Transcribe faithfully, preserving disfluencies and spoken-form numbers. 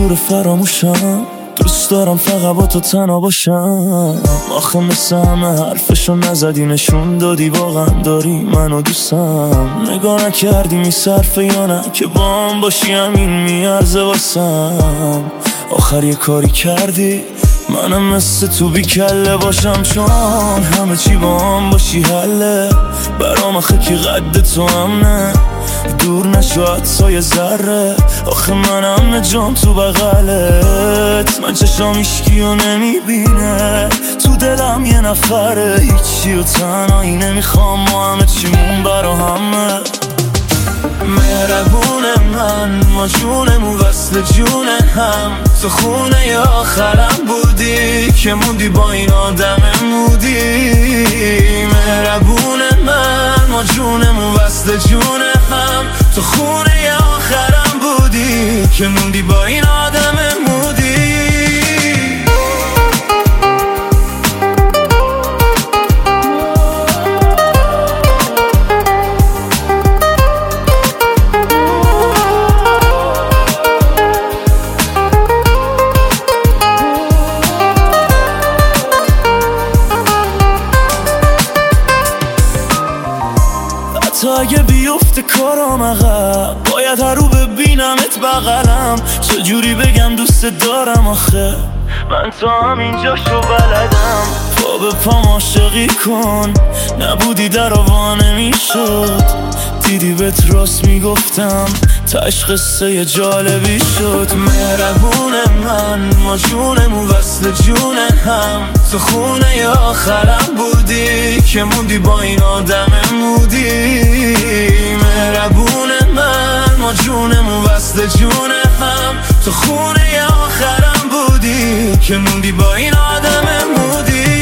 جور فراموشم، دوست دارم فقط با تو تنها باشم. آخه مثل همه حرفشو نزدی، نشون دادی واقعا داری منو دوستم. نگاه نکردی میصرفه یا نه که با هم باشی همین میارزه واسم. آخر یه کاری کردی منم مثل تو بی کله باشم، چون همه چی با هم باشی حله. برام آخه که قد تو هم نه، دور نشو حتی یه ذره. آخه من همه جام تو بغلت، من چشام ایشکی و نمیبینه، تو دلم یه نفره هیچی و تنهایی نمیخوام، ما همه چیمون برا همه. مهربون من ما جونمون وصل جون هم، تو خونه ی آخرم بودی که موندی با این آدم مودی. مهربون من ما جونمون وصل جون هم، تو خونه ی آخرم بودی که موندی با این آدم مودی. تا اگه بیفته کارم عقب، باید هر رو ببینمت بغلم. چجوری بگم دوست دارم آخه من تا همینجا شو بلدم. پا به پام عاشقی کن، نبودی در آوا نمیشد. دیدی بهت راست میگفتم، تاش قصه جالبی شد. مهربون من ما جونمون وصل جون هم، تو خونه ی آخرم بودی که موندی با این آدم مودی. مهربون من ما جونمون وصل جون هم، تو خونه ی آخرم بودی که موندی با این آدم مودی.